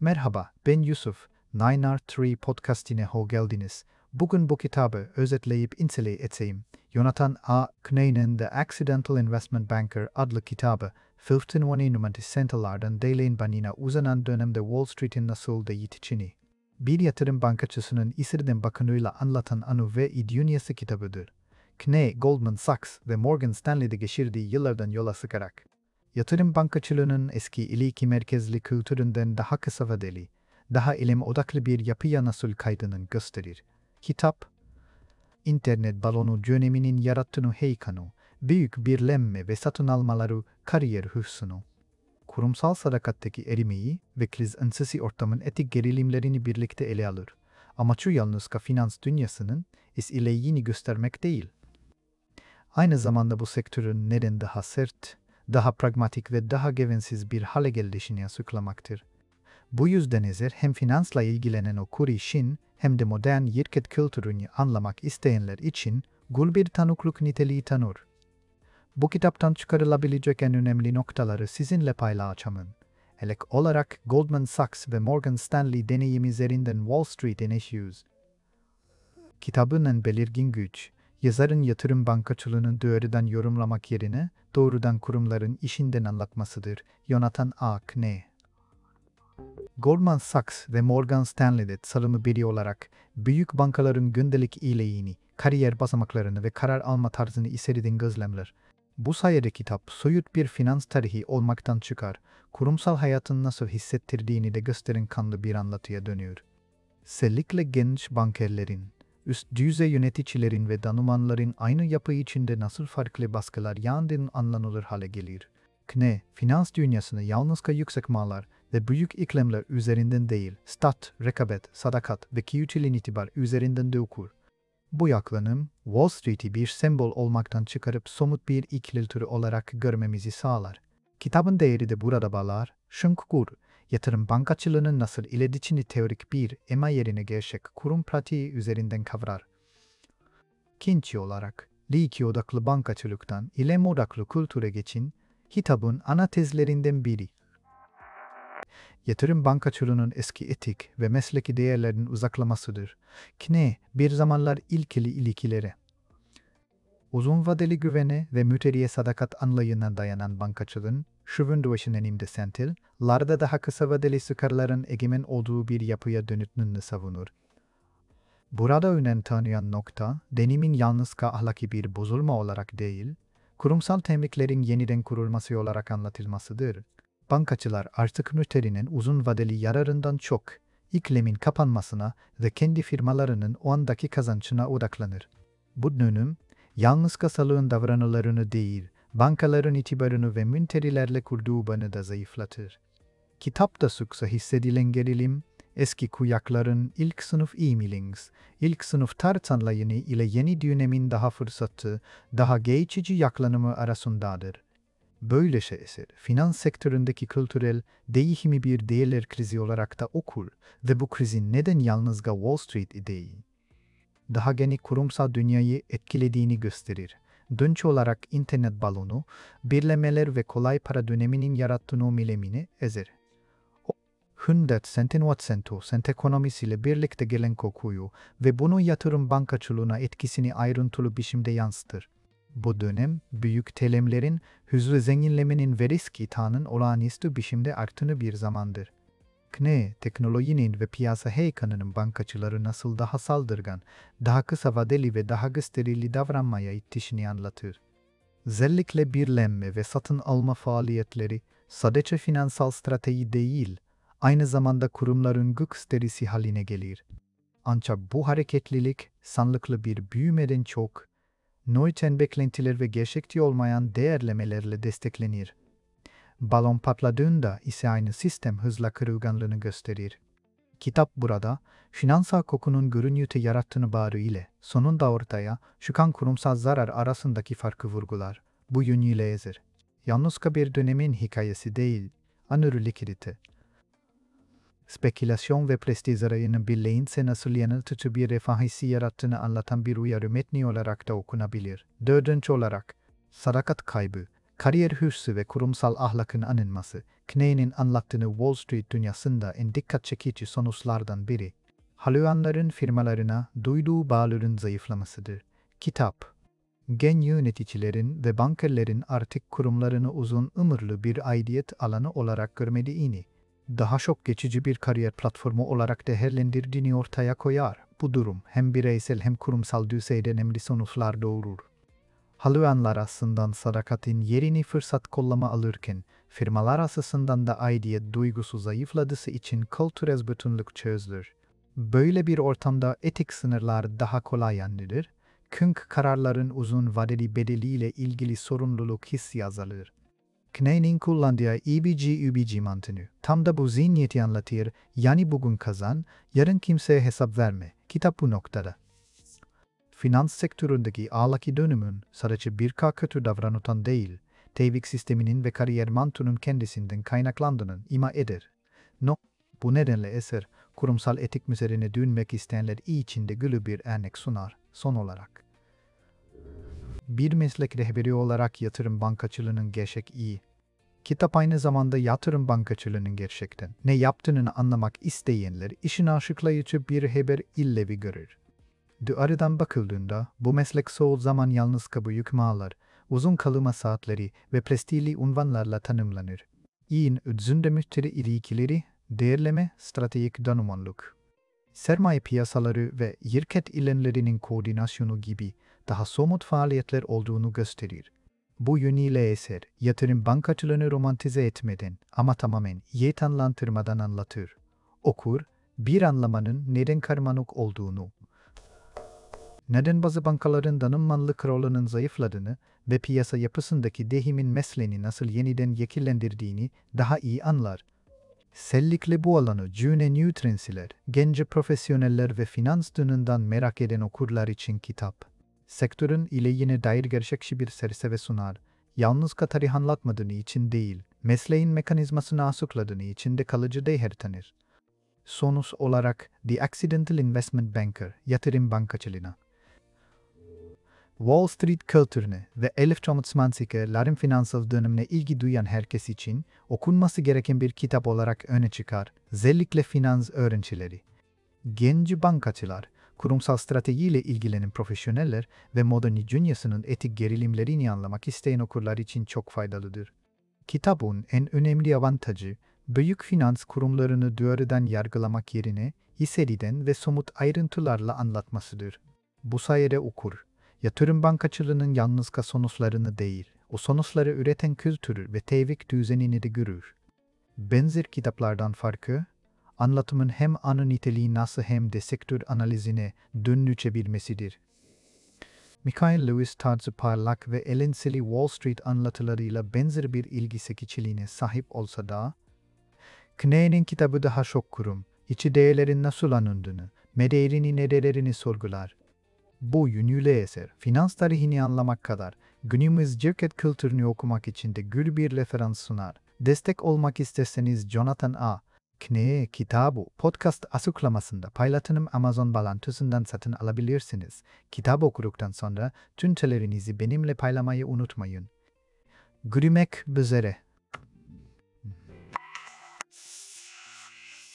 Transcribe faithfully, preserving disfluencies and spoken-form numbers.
Merhaba, ben Yusuf. nine R three podcastine hoş geldiniz. Bugün bu kitabı özetleyip inceleyeceğim. Jonathan A. Kney'nin The Accidental Investment Banker adlı kitabı, on bir numaralı sentelerden değilen banina uzanan dönemde Wall Street'in nasıl değiştiğini, bir yatırım bankacısının İsirden bakınıyla anlatan anı ve dünyası kitabıdır. Kney, Goldman Sachs ve Morgan Stanley'de geçirdiği yıllardan yola sıkarak, yatırım bankacılığının eski iliki merkezli kültüründen daha kısa vadeli, daha ilim odaklı bir yapıya nasıl kaydığını gösterir. Kitap, internet balonu döneminin yarattığını heykanu, büyük birlenme ve satın almaları kariyer hırsını, kurumsal sadakatteki erimeyi ve kriz öncesi ortamın etik gerilimlerini birlikte ele alır. Amacı yalnızca finans dünyasının is ileyini göstermek değil. Aynı zamanda bu sektörün neden daha sert, daha pragmatik ve daha güvensiz bir hale gelişini açıklamaktır. Bu yüzden ezer hem finansla ilgilenen okur için hem de modern şirket kültürünü anlamak isteyenler için gül bir tanıklık niteliği tanır. Bu kitaptan çıkarılabilecek en önemli noktaları sizinle paylaşacağım. İlk olarak Goldman Sachs ve Morgan Stanley deneyimi üzerinden Wall Street'in issues. Kitabın en belirgin güç, yazarın yatırım bankacılığını doğrudan yorumlamak yerine doğrudan kurumların işinden anlatmasıdır. Jonathan A. Kney. Goldman Sachs ve Morgan Stanley'de salımı biri olarak büyük bankaların gündelik iyiliğini, kariyer basamaklarını ve karar alma tarzını içeriden gözlemler. Bu sayede kitap soyut bir finans tarihi olmaktan çıkar, kurumsal hayatın nasıl hissettirdiğini de gösteren kanlı bir anlatıya dönüyor. Özellikle genç bankerlerin, üst düzey yöneticilerin ve danışmanların aynı yapı içinde nasıl farklı baskılar yandığını anlanılır hale gelir. Kney, finans dünyasını yalnızca yüksek mallar ve büyük iklimler üzerinden değil, stat, rekabet, sadakat ve kişiliğin itibar üzerinden de okur. Bu yaklanım, Wall Street'i bir sembol olmaktan çıkarıp somut bir ikiltürü olarak görmemizi sağlar. Kitabın değeri de burada bağlar, şunkur, yatırım bankacılığının nasıl iletişimini teorik bir ema yerine gerçek kurum pratiği üzerinden kavrar. İkinci olarak, liki odaklı bankacılıktan ilem odaklı kültüre geçin, kitabın ana tezlerinden biri. Yatırım bankacılığının eski etik ve mesleki değerlerinin uzaklamasıdır. Kney, bir zamanlar ilkeli ilişkilere, uzun vadeli güvene ve müşteriye sadakat anlayışına dayanan bankacılığın, şuvun döşenenimde sentil, larda daha kısa vadeli çıkarların egemen olduğu bir yapıya dönütünü savunur. Burada önem tanıyan nokta, denimin yalnızca ahlaki bir bozulma olarak değil, kurumsal temliklerin yeniden kurulması olarak anlatılmasıdır. Bankacılar artık müşterinin uzun vadeli yararından çok, iklimin kapanmasına ve kendi firmalarının o andaki kazançına odaklanır. Bu dönüm, yalnızca salığın davranılarını değil, bankaların itibarını ve müşterilerle kurduğu bağını da zayıflatır. Kitapta sıkça hissedilen gerilim, eski kuyakların ilk sınıf e-mailings, ilk sınıf tartışanlayını ile yeni dönemin daha fırsatı, daha geçici yaklanımı arasındadır. Böylece eser, finans sektöründeki kültürel değişimi bir değerler krizi olarak da okur ve bu krizin neden yalnızca Wall Street değil, daha geniş kurumsal dünyayı etkilediğini gösterir. Dönüş olarak internet balonu, birlemeler ve kolay para döneminin yarattığı milemini ezer. Hündet sentin watsento sent ekonomisiyle birlikte gelen kokuyu ve bunu yatırım bankacılığına etkisini ayrıntılı biçimde yansıtır. Bu dönem, büyük telemlerin, hızlı zenginlemenin ve riski tanın olağanüstü biçimde arttığını bir zamandır. Kney, teknolojinin ve piyasa heyekanının bankacıları nasıl daha saldırgan, daha kısa vadeli ve daha gösterili davranmaya ittişini anlatır. Özellikle birlenme ve satın alma faaliyetleri sadece finansal strateji değil, aynı zamanda kurumların gösterisi haline gelir. Ancak bu hareketlilik, sanlıklı bir büyümeden çok, Neuten beklentiler ve gerçekçi olmayan değerlemelerle desteklenir. Balon patladığında ise aynı sistem hızla kırılganlığını gösterir. Kitap burada, finansal kokunun görünüyü yarattığını bağrı ile sonunda ortaya çıkan kurumsal zarar arasındaki farkı vurgular. Bu yönüyle ezer. Yalnızca bir dönemin hikayesi değil, anırı likidite, spekülasyon ve prestij arayını birleyinse nasıl yanıltıcı bir refah hissi yarattığını anlatan bir uyarı metni olarak da okunabilir. Dördüncü olarak, sadakat kaybı, kariyer hırsı ve kurumsal ahlakın anılması, Kney'nin anlattığını Wall Street dünyasında en dikkat çekici sonuçlardan biri, halüanların firmalarına duyduğu bağların zayıflamasıdır. Kitap, gen yöneticilerin ve bankerlerin artık kurumlarını uzun ömürlü bir aidiyet alanı olarak görmediğini, daha çok geçici bir kariyer platformu olarak değerlendirdiğini ortaya koyar. Bu durum hem bireysel hem kurumsal düzeyde önemli sonuçlar doğurur. Halüanlar aslında sadakatin yerini fırsat kollama alırken, firmalar açısından da aidiyet duygusu zayıfladığı için kültürel bütünlük çözülür. Böyle bir ortamda etik sınırlar daha kolay anlaşılır, çünkü kararların uzun vadeli bedeliyle ilgili sorumluluk hissi azalır. Kney'nin kullandığı E B G U B G mantığı tam da bu zihniyeti anlatır, yani bugün kazan, yarın kimseye hesap verme. Kitap bu noktada. Finans sektöründeki ahlaki dönümün sadece birkaç kötü davranıştan değil, tevfik sisteminin ve kariyer mantığının kendisinden kaynaklandığını ima eder. No, bu nedenle eser, kurumsal etik üzerine dönmek isteyenler için de gülü bir örnek sunar. Son olarak, bir meslek rehberi olarak yatırım bankacılığının gerçek iyi. Kitap aynı zamanda yatırım bankacılığının gerçekten ne yaptığını anlamak isteyenler işin açıklayıcı bir haber illevi görür. Dışarıdan bakıldığında bu meslek çoğu zaman yalnız büyük mallar, uzun kalma saatleri ve prestijli unvanlarla tanımlanır. İyin özünde müşteri ilişkileri, değerleme, stratejik danışmanlık, sermaye piyasaları ve şirket ilanlarının koordinasyonu gibi daha somut faaliyetler olduğunu gösterir. Bu yönüyle eser, yatırım bankacılığını romantize etmeden ama tamamen yetanlandırmadan anlatır. Okur, bir anlamanın neden karmaşık olduğunu, neden bazı bankaların danışmanlık rolünün zayıfladığını ve piyasa yapısındaki dehimin mesleğini nasıl yeniden şekillendirdiğini daha iyi anlar. Sellikle bu alanı jüne nütrensiler, genç profesyoneller ve finans dönünden merak eden okurlar için kitap. Sektörün ileyine dair gerçekçi bir çerçeve sunar. Yalnız tarih anlatmadığını için değil, mesleğin mekanizmasını açıkladığını için de kalıcı değer tanır. Sonuç olarak The Accidental Investment Banker, yatırım bankacılığına, Wall Street kültürüne ve elf bin dokuz yüz seksenlerin finansal dönemine ilgi duyan herkes için okunması gereken bir kitap olarak öne çıkar. Özellikle finans öğrencileri, genç bankacılar, kurumsal stratejiyle ilgilenen profesyoneller ve modern dünyasının etik gerilimlerini anlamak isteyen okurlar için çok faydalıdır. Kitabın en önemli avantajı, büyük finans kurumlarını doğrudan yargılamak yerine hissediden ve somut ayrıntılarla anlatmasıdır. Bu sayede okur, yatırım bankacılığının yalnızca sonuçlarını değil, o sonuçları üreten kültürü ve tevfik düzenini de görür. Benzer kitaplardan farkı, anlatımın hem anı niteliği nasıl hem de sektör analizine dönüşebilmesidir. Michael Lewis tarzı parlak ve eğlenceli Wall Street anlatılarıyla benzer bir ilgi çekiciliğine sahip olsa da, Kney'nin kitabı daha çok kurum, içi değerlerin nasıl anındığını, değerini nedelerini sorgular. Bu yönüyle eser, finans tarihini anlamak kadar, günümüz şirket kültürünü okumak için de gür bir referans sunar. Destek olmak isterseniz Jonathan A. Kney kitabı podcast açıklamasında paylaştığım Amazon bağlantısından satın alabilirsiniz. Kitabı okuduktan sonra tüm önerilerinizi benimle paylaşmayı unutmayın. Görüşmek üzere.